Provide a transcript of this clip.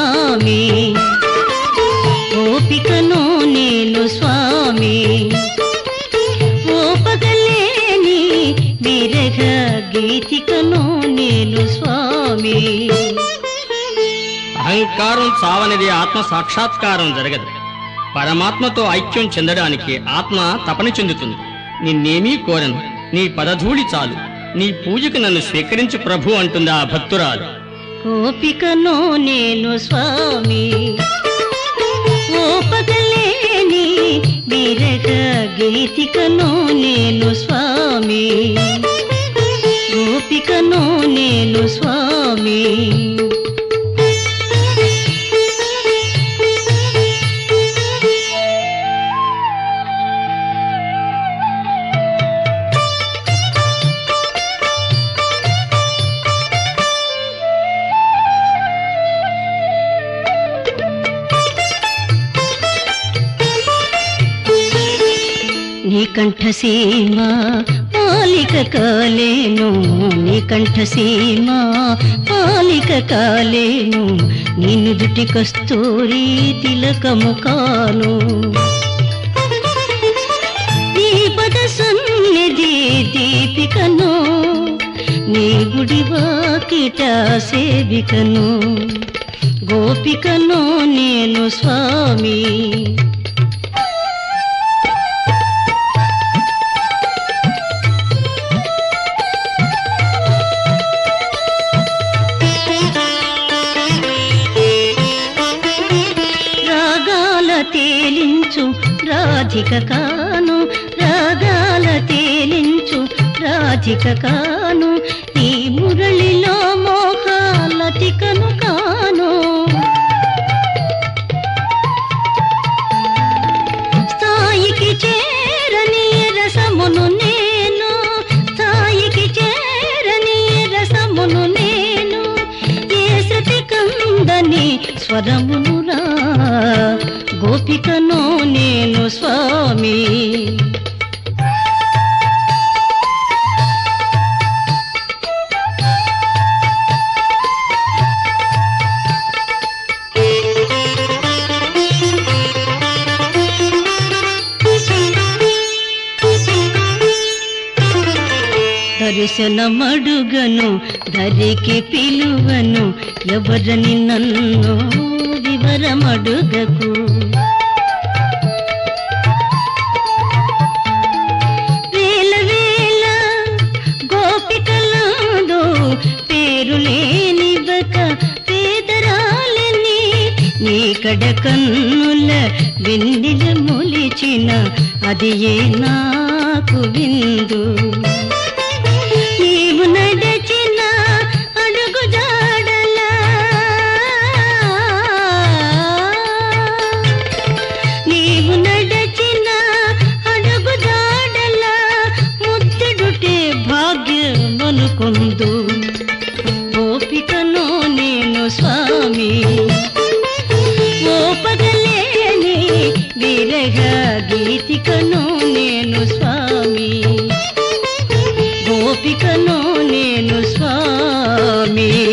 స్వామి, గోపికను నేను స్వామి, ఓపగలేని విరహ గీతికను నేను స్వామి. అహంకారం చావనిది ఆత్మ సాక్షాత్కారం జరగదు. పరమాత్మతో ఐక్యం చెందడానికి ఆత్మ తపన చెందుతుంది. నిన్నేమీ కోరను, నీ పదధూళి చాలు, నీ పూజకు నన్ను స్వీకరించు ప్రభు అంటుంది ఆ భక్తురాలు. గోపికను నేను స్వామి, ఓపగలేని విరహ గీతికను నేను స్వామి, గోపికను నేను స్వామి. నీ కంఠసీమ మాలిక కాలేను, నీ కంఠసీమ మాలిక కాలేను, నిన్ను దుటి కస్తూరి తిలకము కాను. నీ పద సన్నిధి దీపికను, నీ గుడి వాకిట సేవికను, గోపికను నేను స్వామి. తేలించు రాధిక కాను, రాగాల తేలించు రాధిక కాను, నీ మురళిలో మోహాలతికను కాను. స్థాయికి చేరని రసమును నేను, స్థాయికి చేరని రసమును నేను, ఏ శృతి కందని స్వరమును రా, గోపికను నేను స్వామి. దర్శనమడుగను ధరికి పిలువను, ఎవరని నన్ను వివరమడుగకు. వేల వేల గోపికలందు పేరు లేనివక పేదరాలని, నీ కడ కన్నుల వెన్నెల మొలిచిన అది ఏ నాకు విందు. నీవు నడచిన అడుగు జాడల, నీవు నడచిన అడుగు జాడల, ముద్దడుటే భాగ్యమనుకొందు. గోపికను నేను స్వామి, ఓపగలేని విరహ గీతికను నేను స్వామి, గోపికను నేను స్వామి.